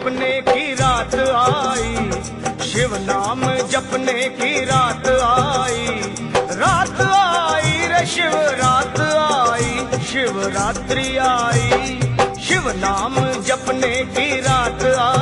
जपने की रात आई, शिव नाम जपने की रात आई, रात आई रे शिव रात आई, शिवरात्रि आई, शिव नाम जपने की रात आई।